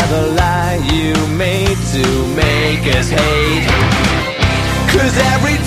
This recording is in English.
the lie you made to make us hate. 'Cause every